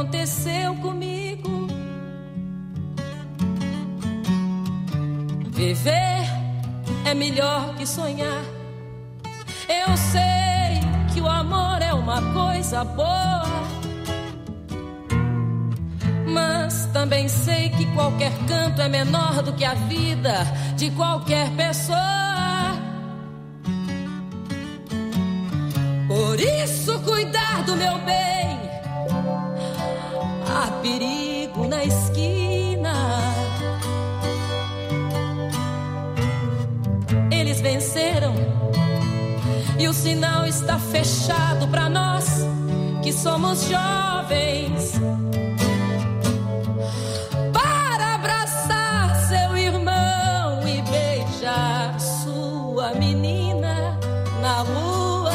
aconteceu comigo. Viver é melhor que sonhar. Eu sei que o amor é uma coisa boa, mas também sei que qualquer canto é menor do que a vida de qualquer pessoa. Por isso, cuidar do meu bem. Há perigo na esquina. Eles venceram e o sinal está fechado para nós que somos jovens. Para abraçar seu irmão e beijar sua menina na rua.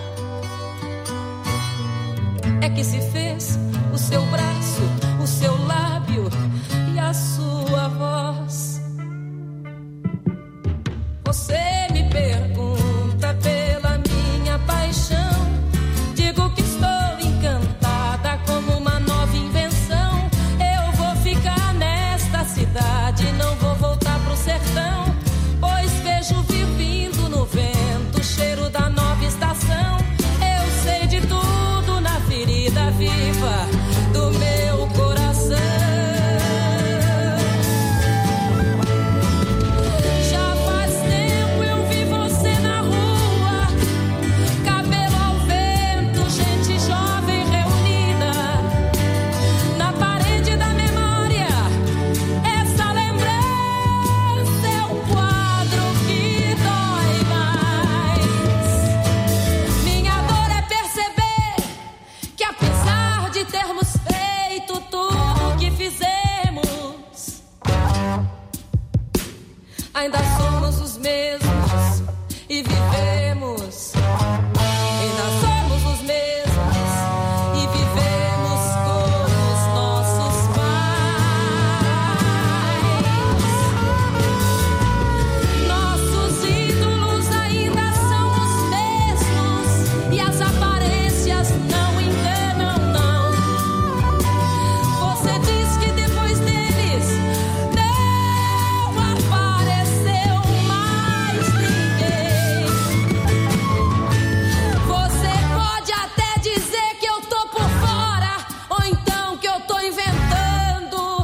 É que se fez o seu braço, o seu lábio e a sua voz. Você me pergunta pela minha paixão. Digo que estou encantada como uma nova invenção. Eu vou ficar nesta cidade, não vou voltar pro sertão, pois vejo vir vindo no vento o cheiro da nova estação. Eu sei de tudo na ferida viva do meu coração. Já faz tempo eu vi você na rua, cabelo ao vento, gente jovem reunida na parede da memória. Essa lembrança é um quadro que dói mais. Minha dor é perceber que apesar de termos feito tudo o que fizemos, ainda somos os mesmos e vivemos. Ainda somos os mesmos e vivemos como os nossos pais. Nossos ídolos ainda são os mesmos e as aparências não enganam, não. Você diz que depois deles não apareceu mais ninguém. Você pode até dizer que eu tô por fora, ou então que eu tô inventando,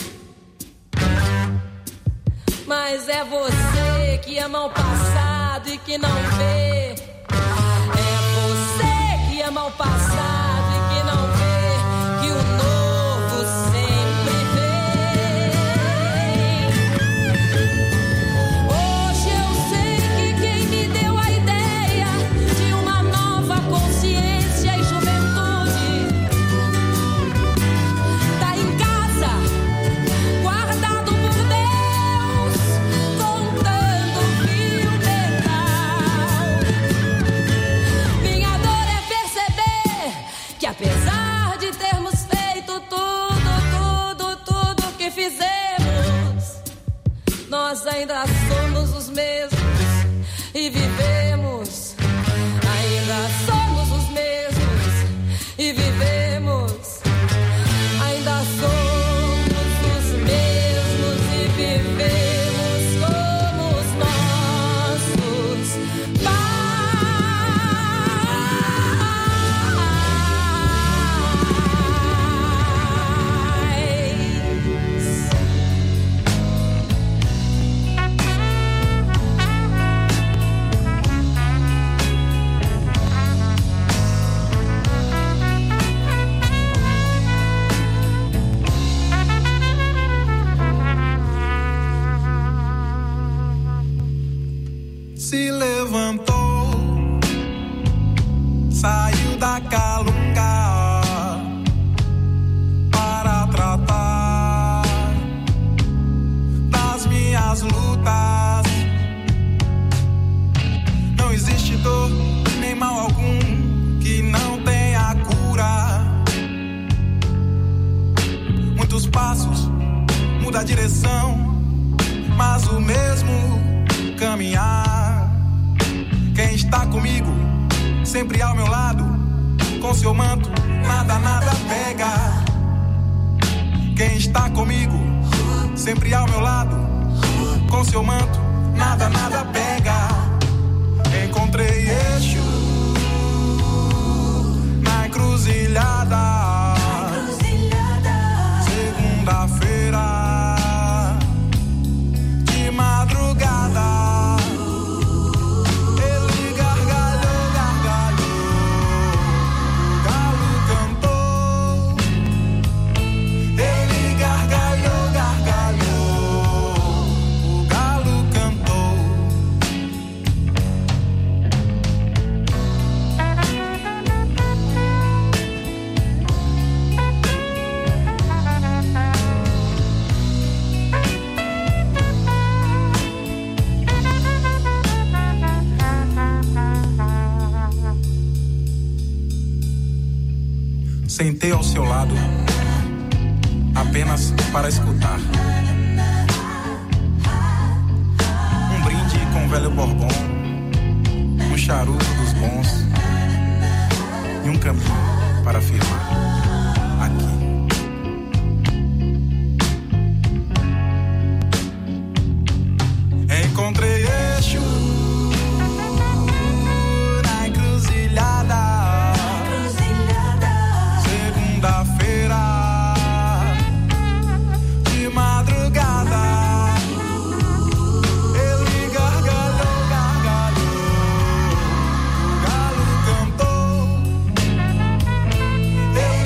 mas é você que ama o passado e que não vê. É você que ama o passado e que não vê que o novo sempre vem. Hoje eu sei que quem me deu a ideia de uma nova consciência e juventude tá em casa, guardado por Deus, contando fio metal. Minha dor é perceber que apesar de termos feito tudo que fizemos, nós ainda somos os mesmos e vivemos. Ainda somos os mesmos e vivemos. Ainda somos os mesmos e vivemos como os nossos se levantou, saiu da calunga para tratar das minhas lutas. Não existe dor nem mal algum que não tenha cura. Muitos passos, muda a direção, mas o mesmo caminhar. Quem está comigo, sempre ao meu lado, com seu manto, nada pega. sempre ao meu lado, com seu manto, nada, nada pega. Encontrei Exu na encruzilhada, segunda-feira de madrugada. Ele gargalhou, gargalhou, o galo cantou. Ele gargalhou, gargalhou, o galo cantou. Sentei ao seu lado, apenas para escutar. Um brinde com velho Bourbon, um charuto dos bons e um caminho para firmar aqui. Encontrei Exu na encruzilhada, segunda-feira de madrugada. Ele gargalhou, gargalhou, o galo cantou. Ele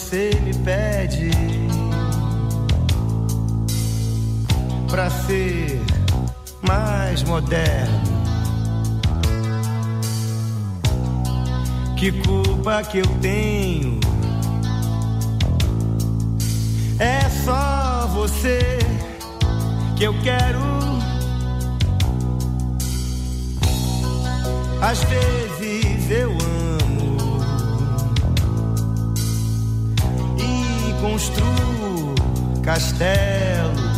você me pede pra ser mais moderno. Que culpa que eu tenho? É só você que eu quero. Às vezes eu amo e construo castelos.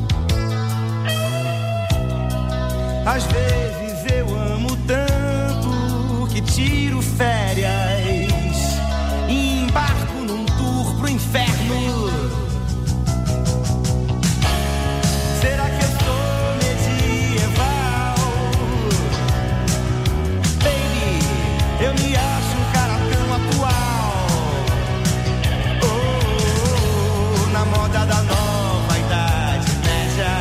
Às vezes eu amo tanto que tiro férias e embarco num tour pro inferno. Será que eu sou medieval? Baby, eu me acho um cara tão atual. Oh, na moda da nova idade média,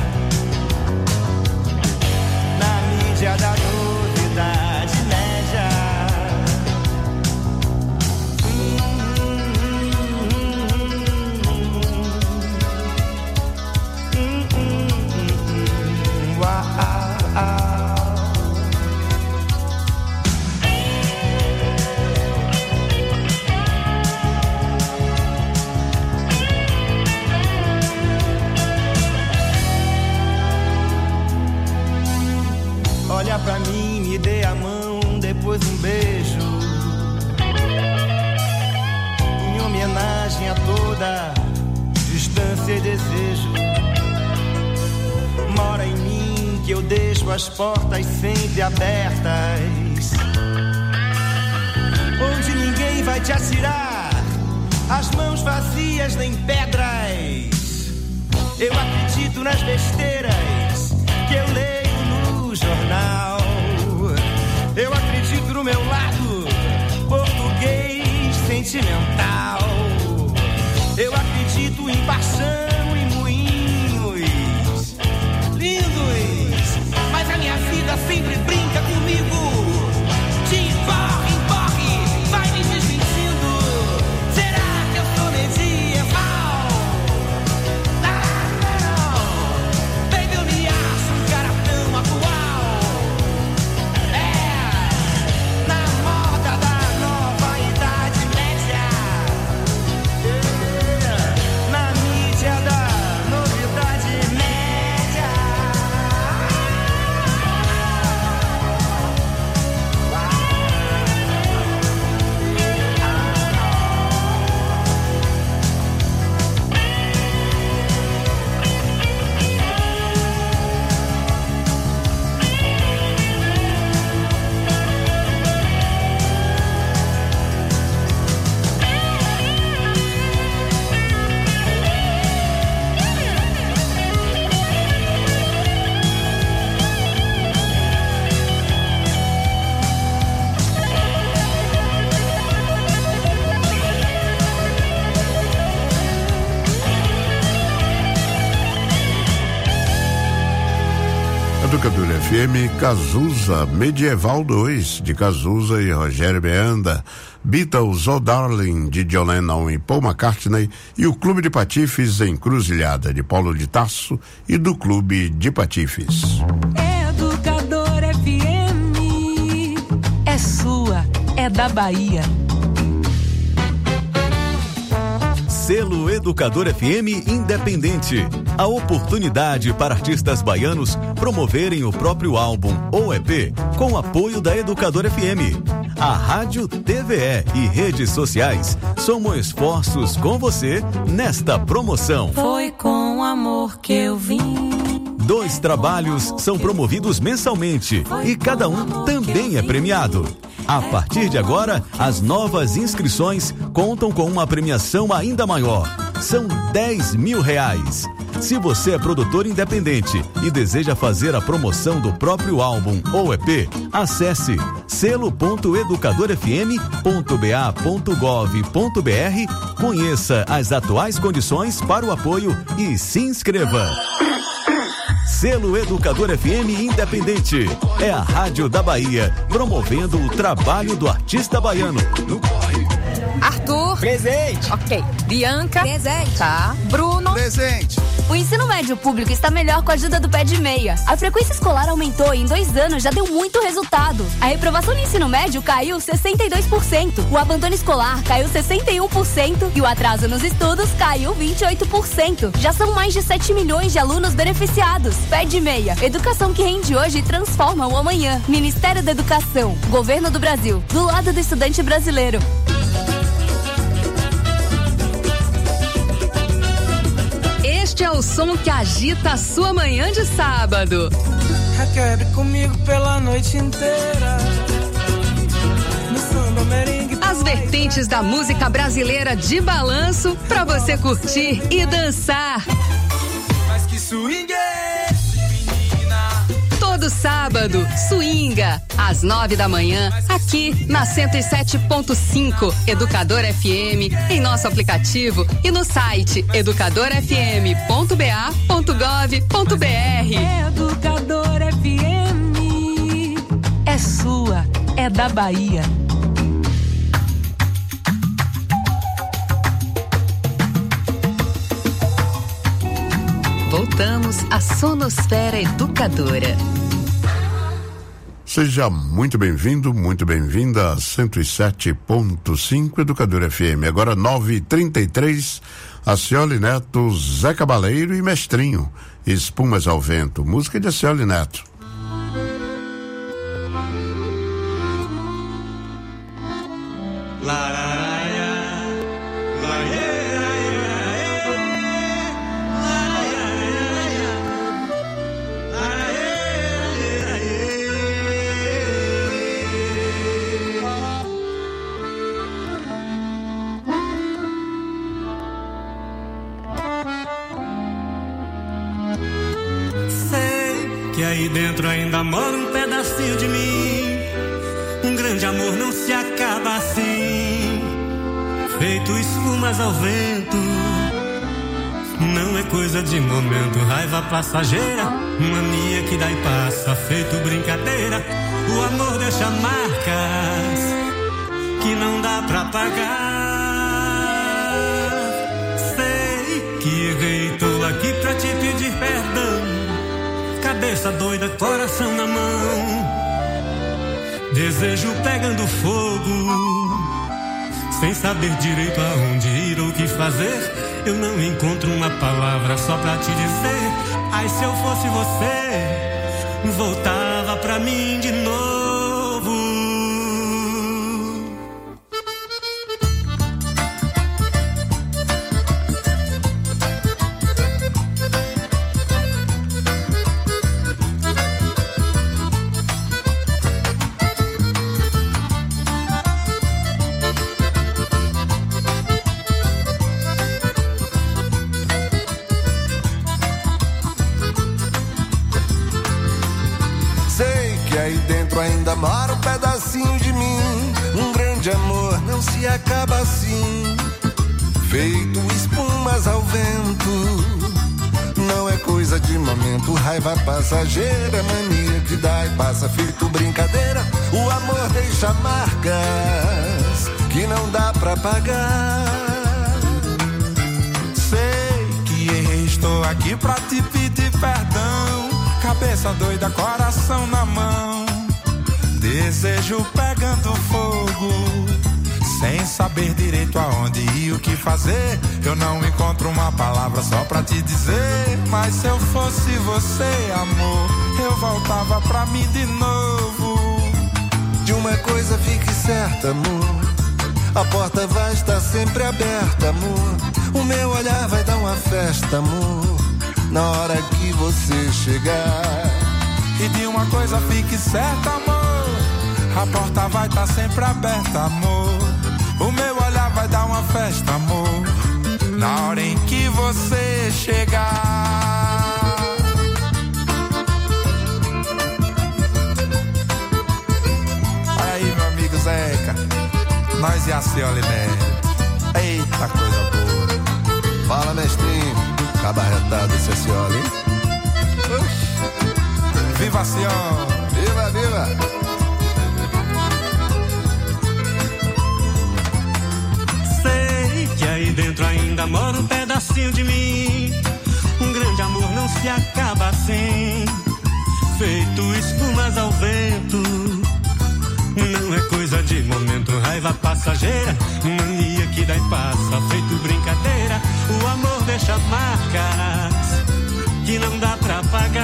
na mídia da novidade média. Olha pra mim, me dê a mão, depois um beijo, em homenagem a toda distância e desejo. Mora em mim que eu deixo as portas sempre abertas, onde ninguém vai te atirar as mãos vazias nem pedras. Eu acredito nas besteiras que eu leio no jornal. Eu acredito no meu lado português sentimental. Eu acredito em paixão e moinhos lindos, mas a minha vida sempre brinca comigo. De corre, corre, vai me desmentindo. Será que eu sou medieval? Não, baby, eu me acho um cara tão atual. É, na moda da nova idade média, na mídia da novidade média. Educadora FM, Cazuza, Medieval 2, de Cazuza e Rogério Beanda, Beatles, Oh Darling, de John Lennon e Paul McCartney, e o Clube de Patifes, Encruzilhada, de Paulo de Tarso e do Clube de Patifes. Educadora FM é sua, é da Bahia. Selo Educador FM Independente. A oportunidade para artistas baianos promoverem o próprio álbum ou EP com apoio da Educador FM. A Rádio, TVE e redes sociais somam esforços com você nesta promoção. Foi com amor que eu vim. 2 trabalhos são promovidos mensalmente e cada um também é premiado. A partir de agora, as novas inscrições contam com uma premiação ainda maior. São R$10 mil. Se você é produtor independente e deseja fazer a promoção do próprio álbum ou EP, acesse selo.educadorfm.ba.gov.br, conheça as atuais condições para o apoio e se inscreva. Selo Educador FM Independente. É a Rádio da Bahia, promovendo o trabalho do artista baiano. Arthur. Presente. Ok. Bianca. Presente. Tá. Bruno. Presente. O ensino médio público está melhor com a ajuda do Pé de Meia. A frequência escolar aumentou e em 2 anos já deu muito resultado. A reprovação no ensino médio caiu 62%, o abandono escolar caiu 61% e o atraso nos estudos caiu 28%. Já são mais de 7 milhões de alunos beneficiados. Pé de Meia. Educação que rende hoje e transforma o amanhã. Ministério da Educação. Governo do Brasil. Do lado do estudante brasileiro. Este é o som que agita a sua manhã de sábado. Requebre comigo pela noite inteira. No samba, merengue. As vertentes da música brasileira de balanço pra você curtir e dançar. Mas que swing é esse, menina? Todo sábado, swinga, às 9 da manhã, aqui na 107.5 Educador FM, em nosso aplicativo e no site educadorfm.ba.gov.br. Educador FM é sua, é da Bahia. Voltamos à Sonosfera Educadora. Seja muito bem-vindo, muito bem-vinda a 107.5 Educador FM. Agora 9h33, Acioli Neto, Zé Cabaleiro e Mestrinho. Espumas ao Vento, música de Acioli Neto. Que aí dentro ainda mora um pedacinho de mim. Um grande amor não se acaba assim, feito espumas ao vento. Não é coisa de momento, raiva passageira, mania que dá e passa, feito brincadeira. O amor deixa marcas que não dá pra pagar. Sei que errei, tô aqui pra te pedir perdão. Cabeça doida, coração na mão, desejo pegando fogo, sem saber direito aonde ir ou o que fazer. Eu não encontro uma palavra só pra te dizer. Ai, se eu fosse você, voltava pra mim de novo. Ainda mora um pedacinho de mim. Um grande amor não se acaba assim, feito espumas ao vento. Não é coisa de momento, raiva passageira, mania que dá e passa, feito brincadeira. O amor deixa marcas que não dá pra pagar. Sei que errei, estou aqui pra te pedir perdão. Cabeça doida, coração na mão, desejo pegando fogo, sem saber direito aonde ir, o que fazer. Eu não encontro uma palavra só pra te dizer. Mas se eu fosse você, amor, eu voltava pra mim de novo. De uma coisa fique certa, amor, a porta vai estar sempre aberta, amor. O meu olhar vai dar uma festa, amor, na hora que você chegar. E de uma coisa fique certa, amor, a porta vai estar sempre aberta, amor. O meu olhar vai dar uma festa, amor, na hora em que você chegar. Olha aí, meu amigo Zeca, nós e a Cioli Neto. Eita, coisa boa. Fala, mestrinho, cabarretado esse Cioli, hein? Viva a Cioli! Viva, viva! se acaba assim, feito espumas ao vento. Não é coisa de momento, raiva passageira, mania que dá e passa, feito brincadeira. O amor deixa marcas que não dá pra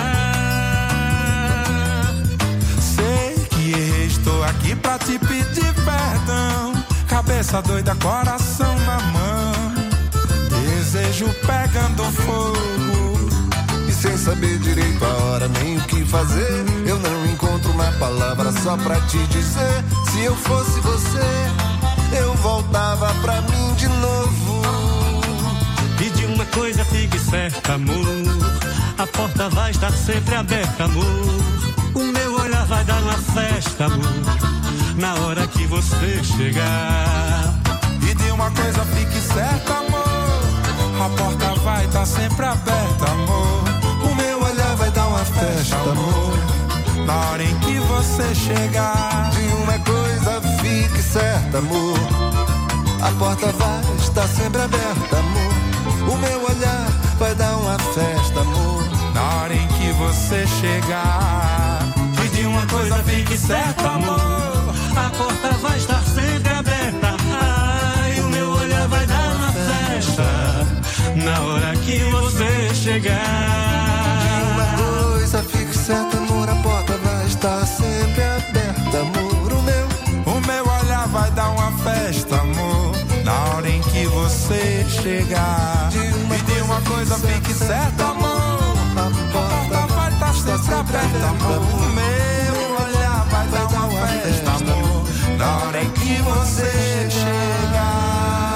pagar. Sei que errei, estou aqui pra te pedir perdão. Cabeça doida, coração na mão, desejo pegando fogo. E sem saber direito a hora nem o que fazer, eu não encontro uma palavra só pra te dizer. Se eu fosse você, eu voltava pra mim de novo. E de uma coisa fique certa, amor, a porta vai estar sempre aberta, amor. O meu olhar vai dar uma festa, amor, na hora que você chegar. E de uma coisa fique certa, amor, a porta vai estar sempre aberta, amor. O meu olhar vai dar uma festa, amor, na hora em que você chegar. De uma coisa fique certa, amor, a porta vai estar sempre aberta, amor. O meu olhar vai dar uma festa, amor, na hora em que você chegar. E de uma coisa fique certa, amor, a porta vai estar sempre aberta. Ai, o meu olhar vai dar uma festa, na hora que você chegar. De uma coisa fique certa, amor, a porta vai estar sempre aberta, amor. O meu olhar vai dar uma festa, amor, na hora em que você chegar. E de uma coisa fique certa, amor, a porta vai estar sempre aberta, amor. O meu olhar vai dar uma festa, amor, na hora em que você chegar.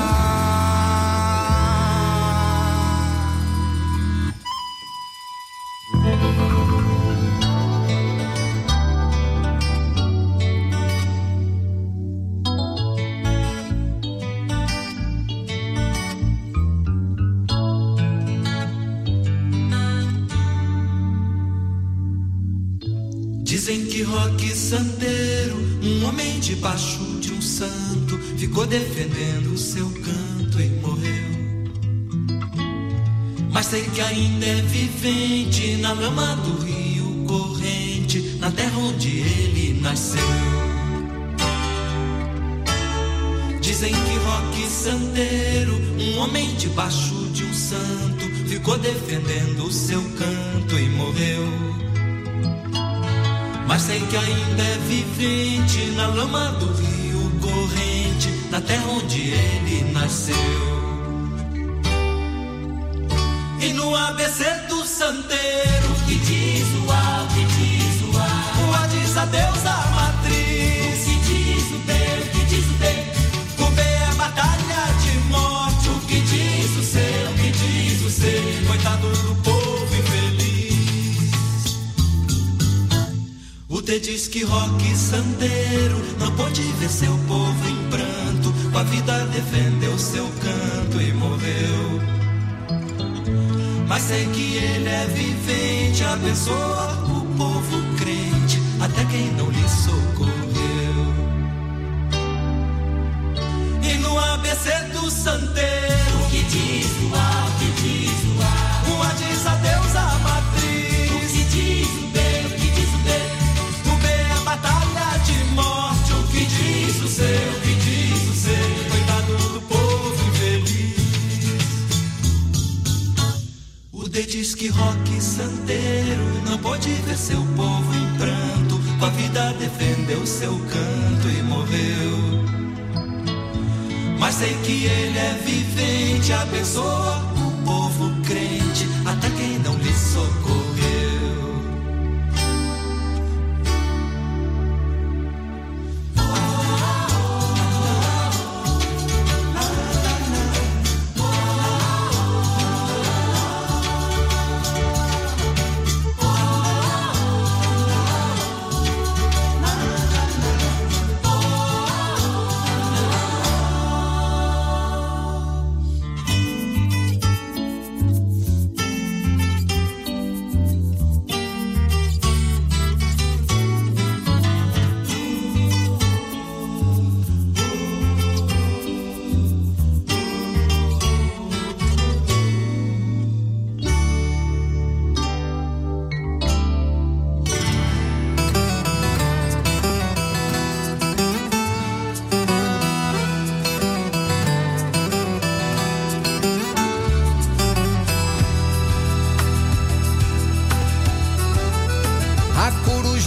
Dizem que Roque Santeiro, um homem debaixo de um santo, ficou defendendo o seu canto e morreu. Mas sei que ainda é vivente na lama do rio corrente, na terra onde ele nasceu. Dizem que Roque Santeiro, um homem debaixo de um santo, ficou defendendo o seu canto e morreu. Mas sei que ainda é vivente na lama do rio corrente, na terra onde ele nasceu. E no ABC do santeiro, que diz o A, que diz o A, o A diz adeus à matriz, que diz o B, que diz o B, o B é batalha de morte, o que diz o C, o que diz o C, coitado do povo infeliz. O D diz que Roque Santeiro não pôde ver seu povo em pranto, com a vida defendeu seu canto e morreu. Mas sei que ele é vivente, abençoa o povo crente, até quem não lhe socorreu. E no ABC do santeiro, o que diz o A, o que diz o A, o A diz adeus à matriz, o que diz o B, o que diz o B, o B é batalha de morte, o que diz o C, o que diz o C, coitado do povo infeliz. O D diz que Roque Santeiro não pôde ver seu povo em pranto, com a vida defendeu seu canto e morreu. Mas sei que ele é vivente, abençoa o povo crente, até quem não lhe socorreu.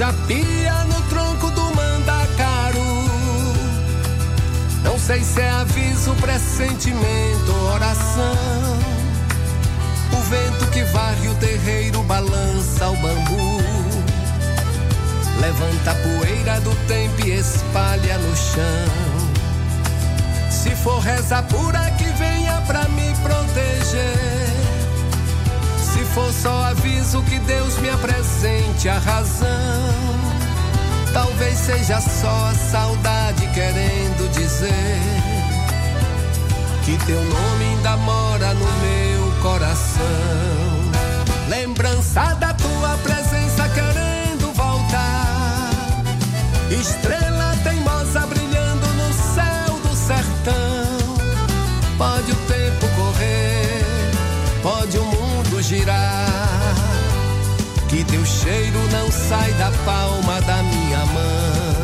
corujapia no tronco do mandacaru. Não sei se é aviso, pressentimento, oração. O vento que varre o terreiro balança o bambu, levanta a poeira do tempo e espalha no chão. Se for reza pura que venha pra me proteger, se for só aviso que Deus me apresente a razão, talvez seja só a saudade querendo dizer que teu nome ainda mora no meu coração. Lembrança da tua presença querendo voltar, estrela teimosa brilhando no céu do sertão. Pode o tempo correr, pode o mundo girar, que teu cheiro não sai da palma da minha mão.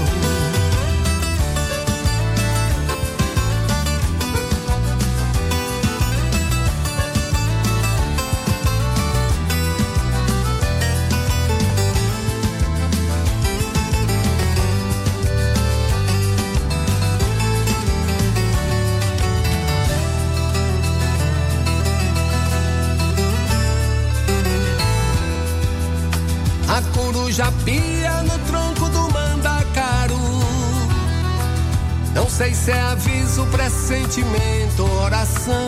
Corujapia no tronco do mandacaru. Não sei se é aviso, pressentimento, oração.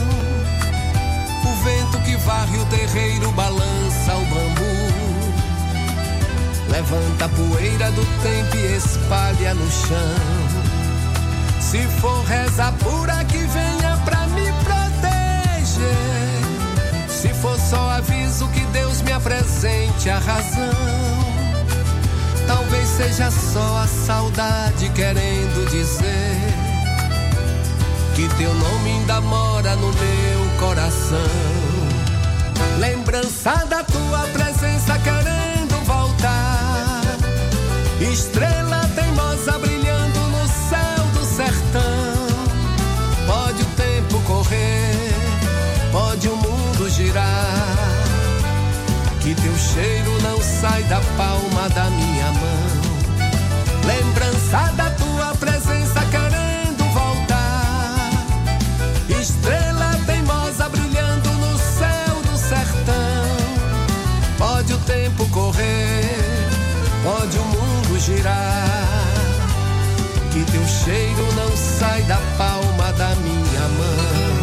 O vento que varre o terreiro balança o bambu, levanta a poeira do tempo e espalha no chão. Se for reza pura que venha pra me proteger, se for só aviso que Deus me apresente a razão, talvez seja só a saudade querendo dizer que teu nome ainda mora no meu coração. Lembrança da tua presença querendo voltar, estrela teimosa brilhando no céu do sertão. Pode o tempo correr, pode o mundo girar, que teu cheiro não sai da palma da minha mão. Lembrança da tua presença querendo voltar, estrela teimosa brilhando no céu do sertão. Pode o tempo correr, pode o mundo girar, que teu cheiro não sai da palma da minha mão.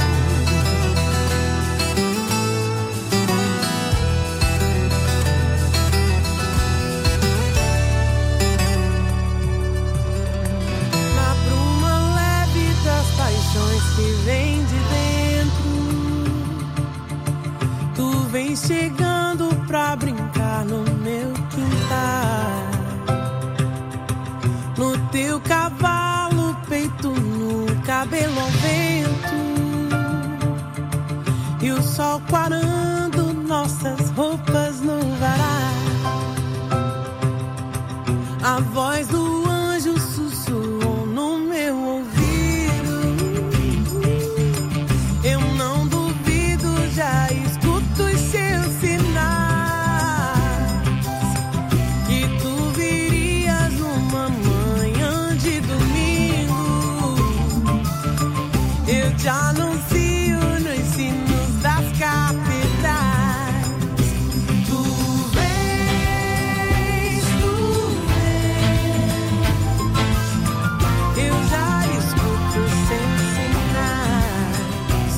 Paixões que vem de dentro, tu vem chegando pra brincar no meu quintal, no teu cavalo, peito no cabelo ao vento, e o sol quarando nossas roupas no varal. A voz do anjo sussurrou no meu ouvido. Já escuto os seus sinais, que tu virias numa manhã de domingo. Eu te anuncio nos sinos das catedrais. Tu vens, eu já escuto os seus sinais.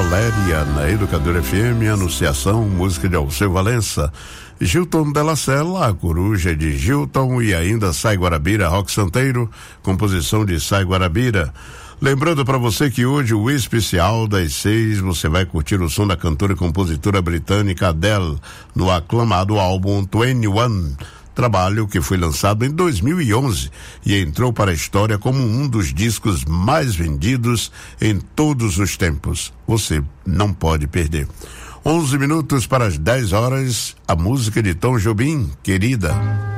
Valéria, na Educadora FM, Anunciação, música de Alceu Valença. Gilton Della Sella, a coruja de Gilton, e ainda Sai Guarabira, Rock Santeiro, composição de Sai Guarabira. Lembrando para você que hoje o especial das 6 você vai curtir o som da cantora e compositora britânica Adele no aclamado álbum 21, trabalho que foi lançado em 2011 e entrou para a história como um dos discos mais vendidos em todos os tempos. Você não pode perder. 11 minutos para as 10 horas, a música de Tom Jobim, Querida.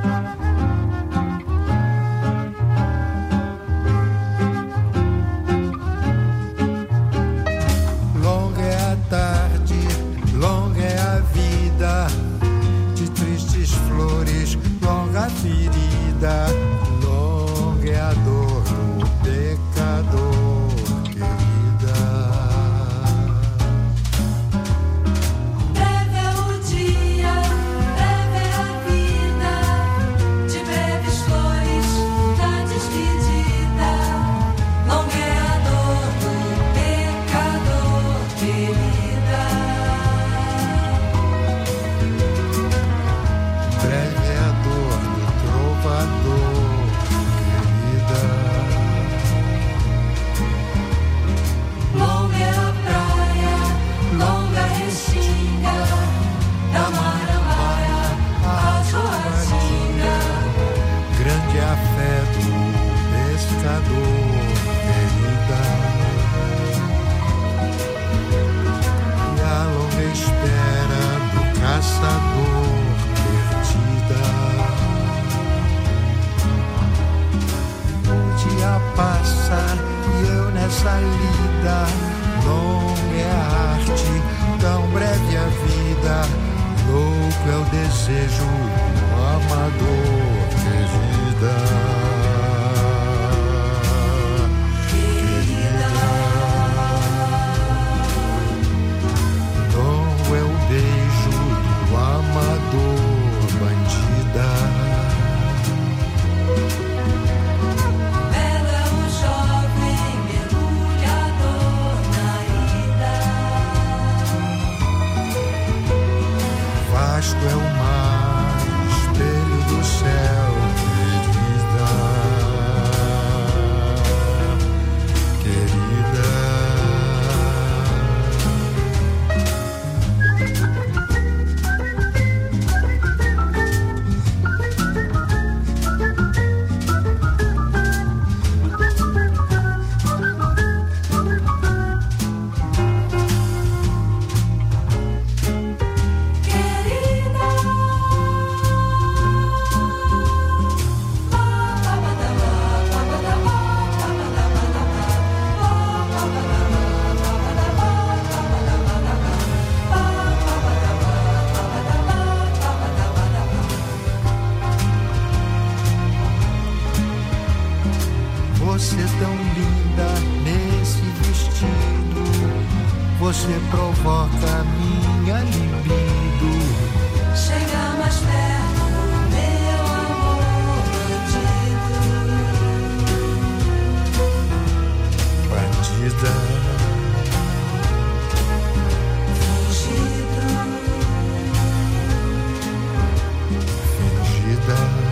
Longa é a tarde, longa é a vida, de tristes flores, longa a ferida, longa é a dor do pecador, querida. Breve é o dia, breve é a vida, de breves flores, da despedida, longa é a dor do pecador, querida. Breve é a dor do trovador, querida. Longa é a praia, longa a restinga, da marambaia à joatinga. Grande é a fé do pescador, querida. E a longa espera do caçador, perdida. O dia passa e eu nessa lida. Longa é a arte, tão breve a vida. Louco é o desejo do amador, querida. Longo é o beijo do amador, bandida. Belo é o jovem mergulhador na ida. Vasto é o mar, espelho do céu, querida. Querida. Você tão linda nesse vestido, você provoca minha libido. Chega mais perto, meu amor bandido. Bandida. Fingido. Fingida.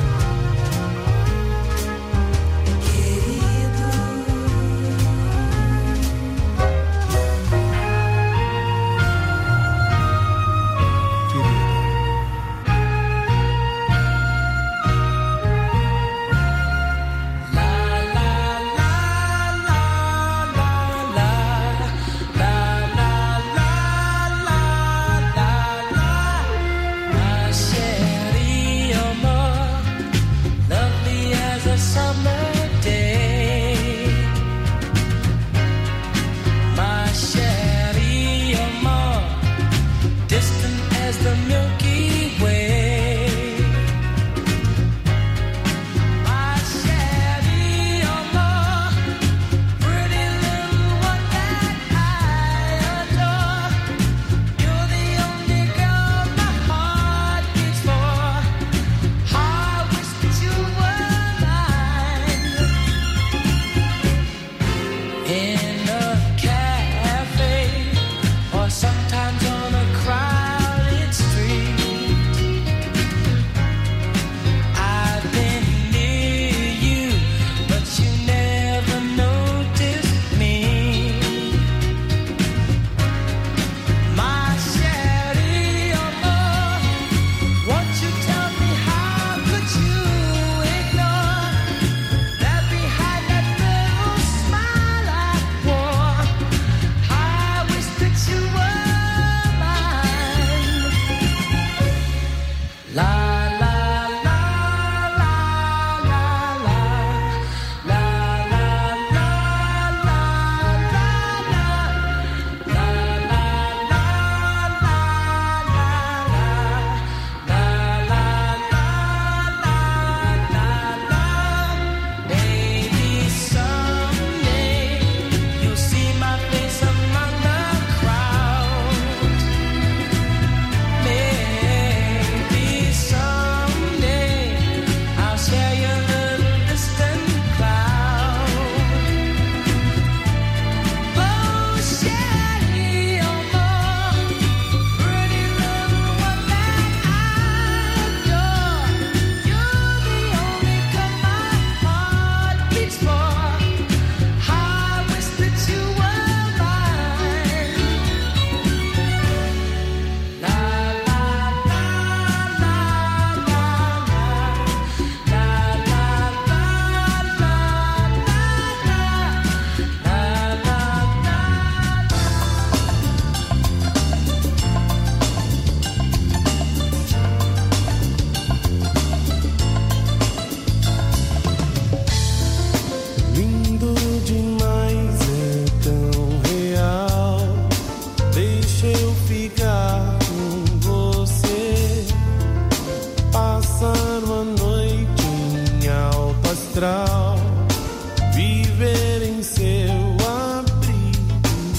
ancestral, viver em seu abrigo.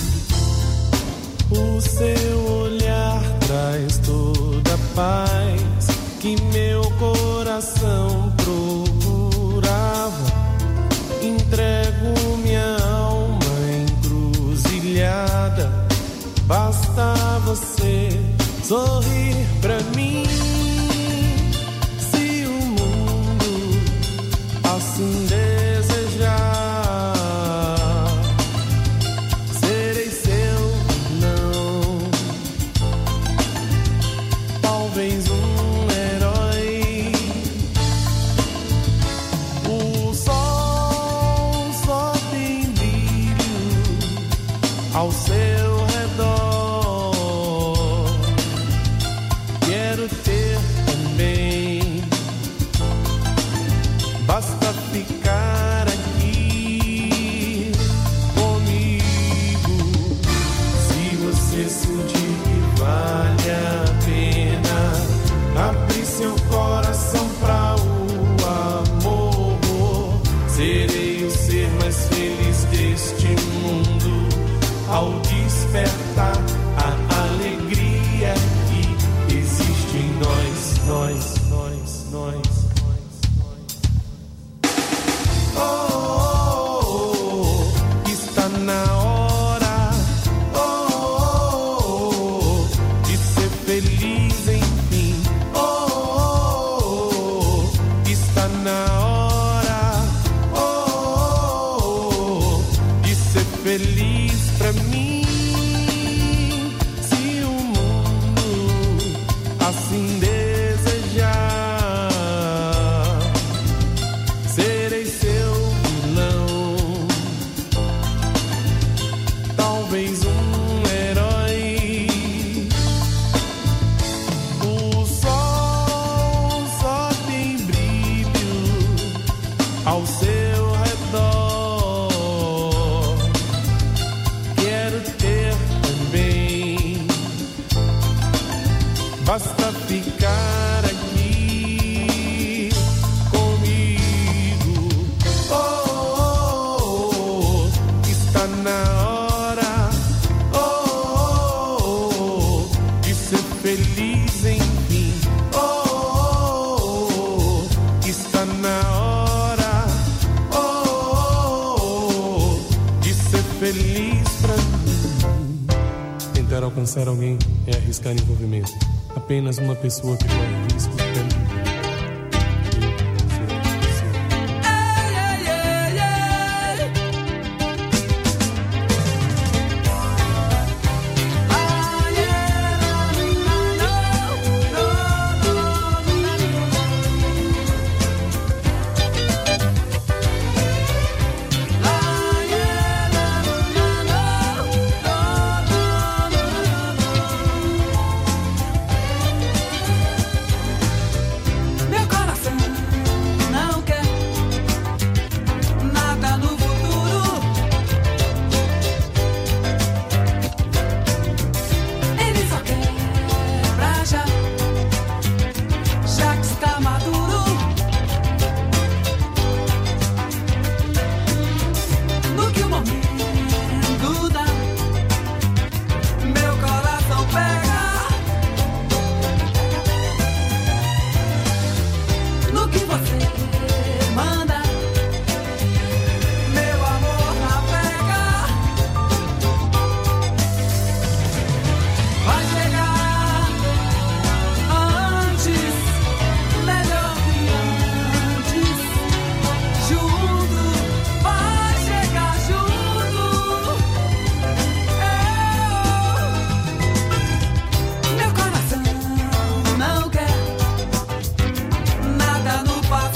O seu olhar traz toda a paz que meu coração procurava. Entrego minha alma encruzilhada, basta você sorrir pra mim. Se o mundo assim desejar, serei seu não. Talvez um herói. O sol só tem brilho ao seu redor. Quero ter também. Basta ficar aqui comigo. Se você sentir que vale a pena, abrir seu coração pra o amor. Serei o ser mais feliz deste mundo ao despertar a alegria que existe em nós. Oh, está na hora, de ser feliz enfim. Está na hora, de ser feliz pra mim. Se o mundo assim desejar, serei seu vilão. Talvez um herói. O sol só tem brilho ao seu redor. Quero ter também. Basta ficar aqui comigo. Está na hora, de ser feliz enfim. Está na hora, de ser feliz pra mim. Tentar alcançar alguém é arriscar envolvimento. Apenas uma pessoa que corre risco de perder. Meu coração não quer nada no passado.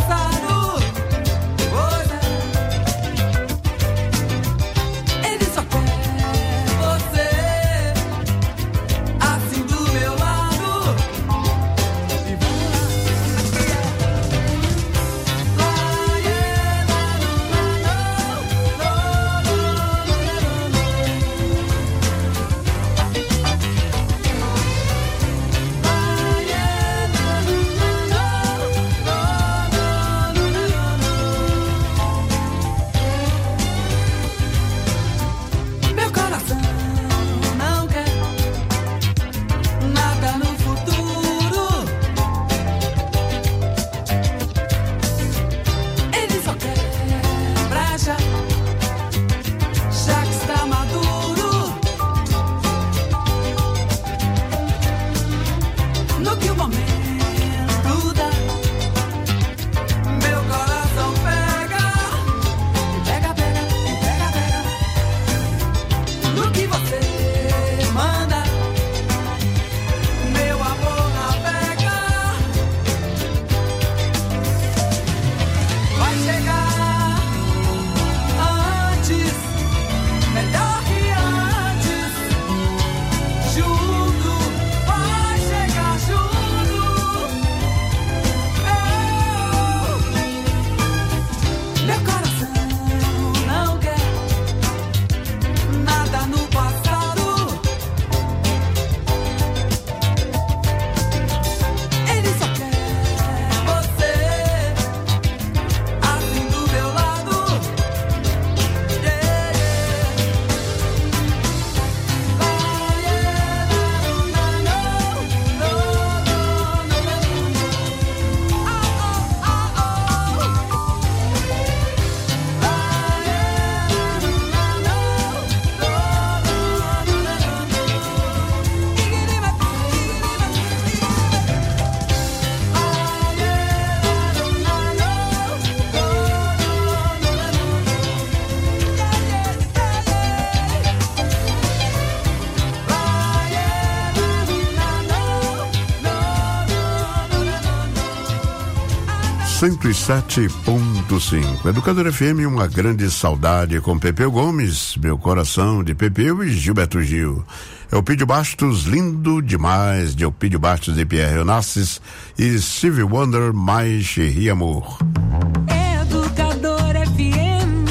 107.5. Educador FM, uma grande saudade com Pepeu Gomes, meu coração de Pepeu e Gilberto Gil. Elpidio Bastos, lindo demais, de Elpidio Bastos e Pierre Onassis e Stevie Wonder, mais Chérie Amour. Educador FM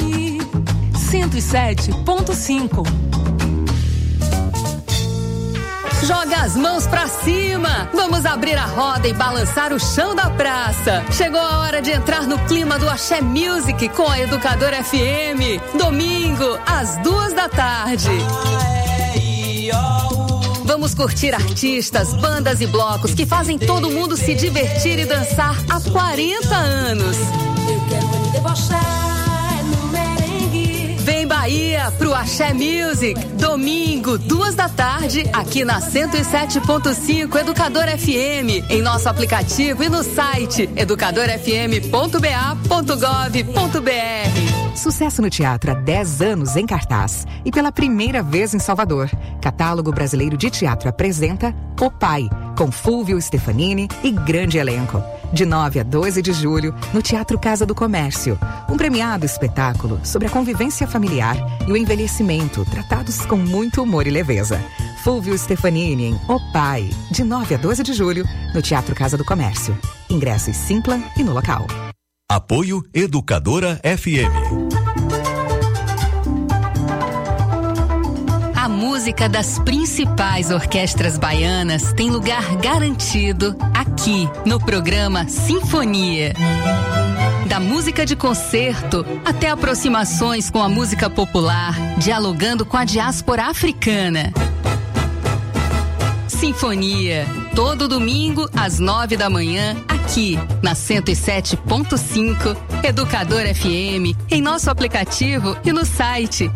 107.5. Joga as mãos pra cima! Vamos abrir a roda e balançar o chão da praça. Chegou a hora de entrar no clima do Axé Music com a Educador FM. Domingo, às 14h. Vamos curtir artistas, bandas e blocos que fazem todo mundo se divertir e dançar há 40 anos. Eu quero me debochar no merengue. Vem Bahia pro Axé Music, domingo, 14h, aqui na 107.5 Educador FM, em nosso aplicativo e no site educadorfm.ba.gov.br. Sucesso no teatro há 10 anos em cartaz e pela primeira vez em Salvador. Catálogo Brasileiro de Teatro apresenta O Pai, com Fúvio Stefanini e grande elenco. De 9 a 12 de julho, no Teatro Casa do Comércio. Um premiado espetáculo sobre a convivência familiar e o envelhecimento, tratados com muito humor e leveza. Fúvio Stefanini em O Pai, de 9 a 12 de julho, no Teatro Casa do Comércio. Ingressos Simpla e no local. Apoio Educadora FM. A música das principais orquestras baianas tem lugar garantido aqui no programa Sinfonia. Da música de concerto até aproximações com a música popular, dialogando com a diáspora africana. Sinfonia, todo domingo às 9h, aqui na 107.5 Educador FM, em nosso aplicativo e no site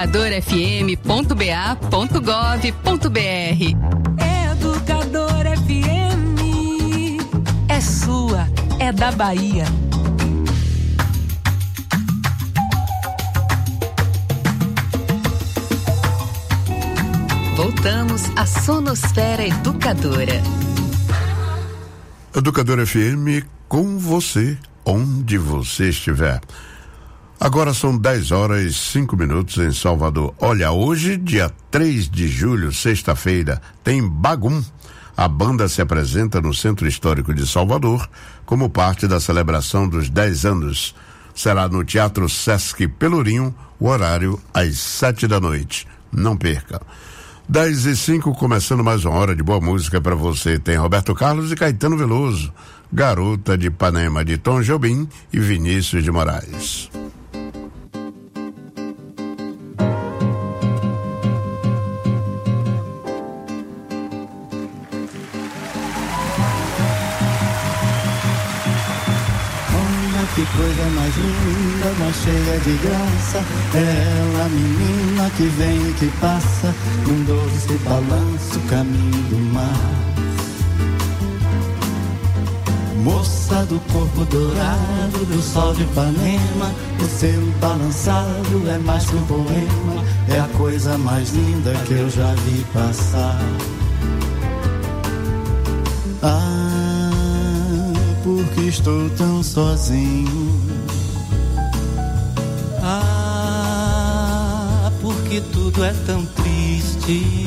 educadorfm.ba.gov.br. Educador FM é sua, é da Bahia. Voltamos à Sonosfera Educadora. Educadora FM com você, onde você estiver. Agora são 10h05 em Salvador. Olha, hoje, dia 3 de julho, sexta-feira, tem Bagum. A banda se apresenta no Centro Histórico de Salvador como parte da celebração dos 10 anos. Será no Teatro Sesc Pelourinho, o horário às 19h. Não perca. 10h05, começando mais uma hora de boa música para você. Tem Roberto Carlos e Caetano Veloso, Garota de Ipanema, de Tom Jobim e Vinícius de Moraes. Que coisa mais linda, mais cheia de graça. Ela, menina que vem e que passa, num doce balanço, caminho do mar. Moça do corpo dourado, do sol de Ipanema, o seu balançado é mais que um poema, é a coisa mais linda que eu já vi passar. Porque estou tão sozinho. Porque tudo é tão triste.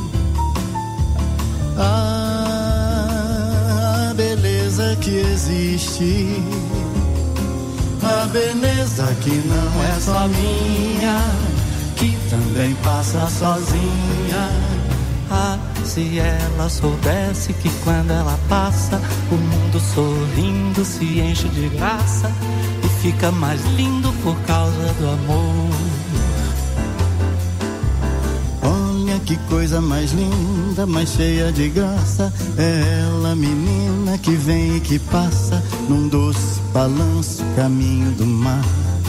A beleza que existe, a beleza que não é só minha, que também passa sozinha. Se ela soubesse que quando ela passa, o mundo sorrindo se enche de graça e fica mais lindo por causa do amor. Olha que coisa mais linda, mais cheia de graça. É ela, menina que vem e que passa, num doce balanço, caminho do mar.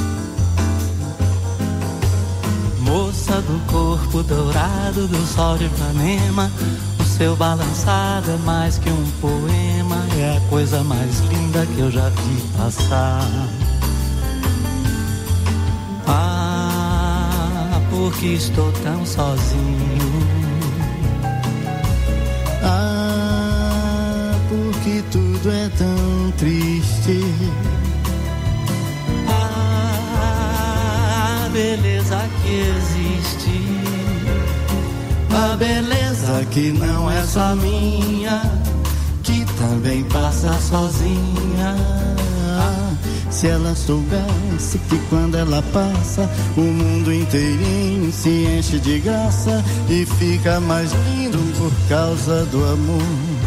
Moça do corpo dourado, do sol de Ipanema, o seu balançado é mais que um poema, é a coisa mais linda que eu já vi passar. Porque estou tão sozinho. Porque tudo é tão triste. que existe, a beleza que não é só minha, que também passa sozinha. Se ela soubesse que quando ela passa, o mundo inteirinho se enche de graça e fica mais lindo por causa do amor.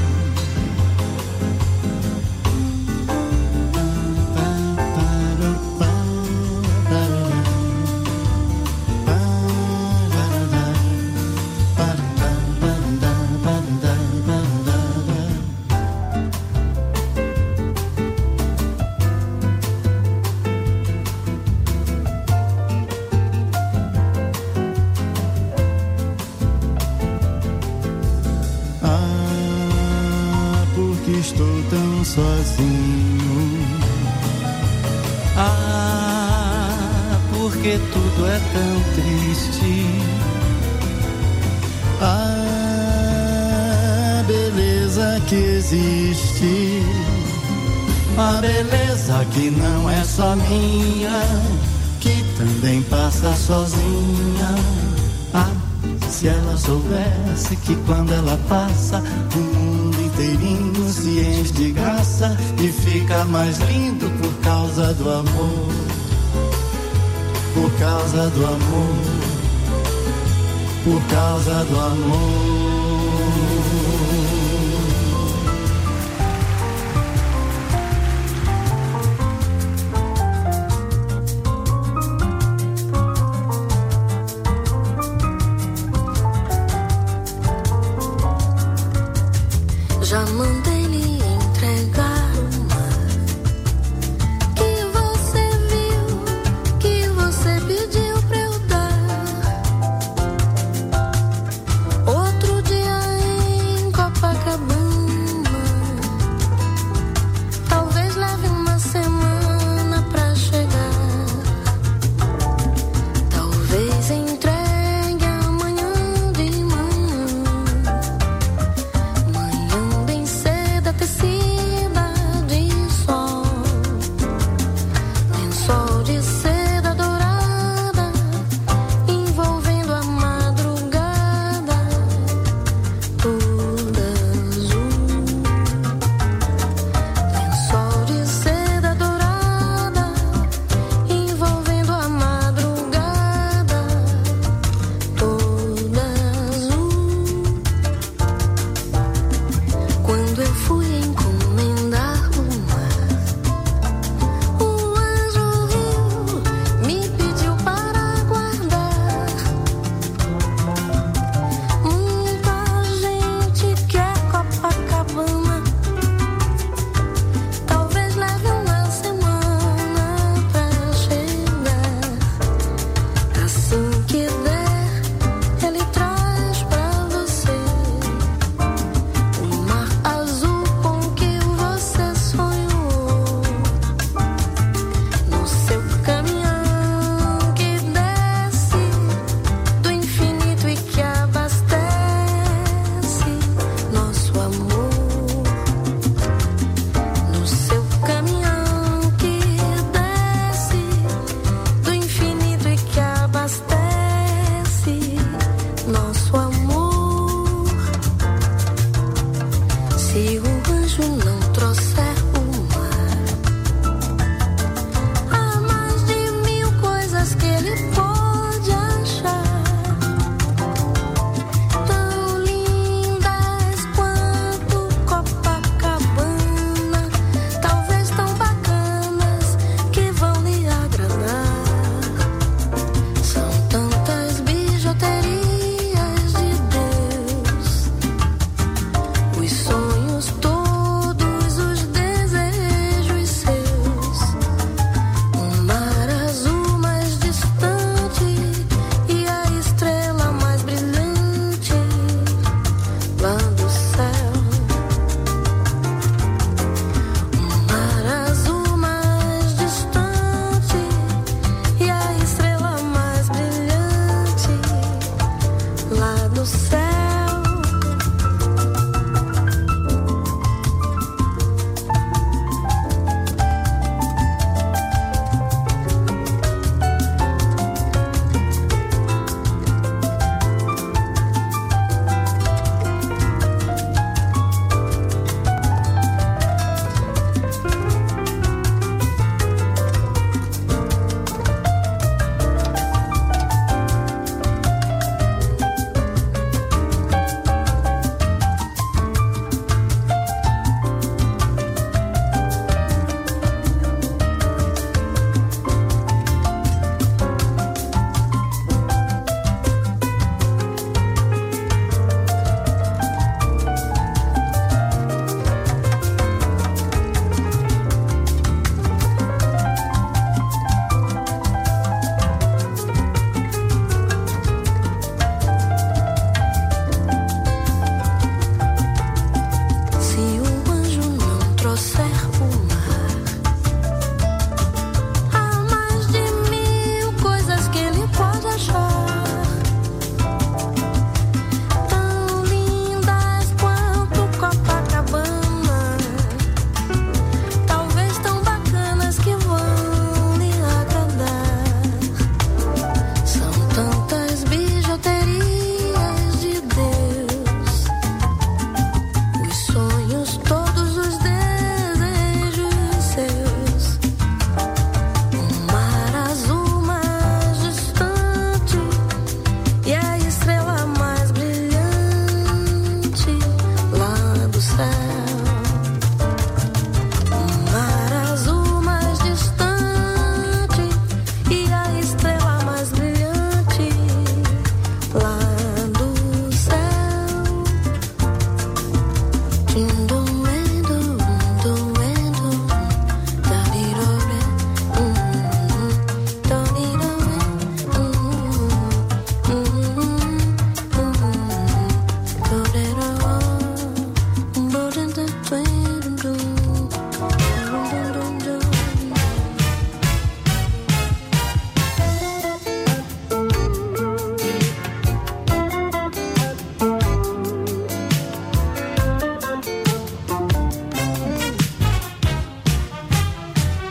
Sozinho. Ah, porque tudo é tão triste. Ah, beleza que existe, a beleza que não é só minha, que também passa sozinha. Ah, se ela soubesse que quando ela passa, o mundo inteirinho se enche de graça e fica mais lindo por causa do amor. Por causa do amor. Por causa do amor. Já mandei lhe entregar o mar que você viu, que você pediu pra eu dar. Outro dia em Copacabana, talvez leve uma semana pra chegar. Talvez entregue amanhã de manhã. Tecida de sol, lençol de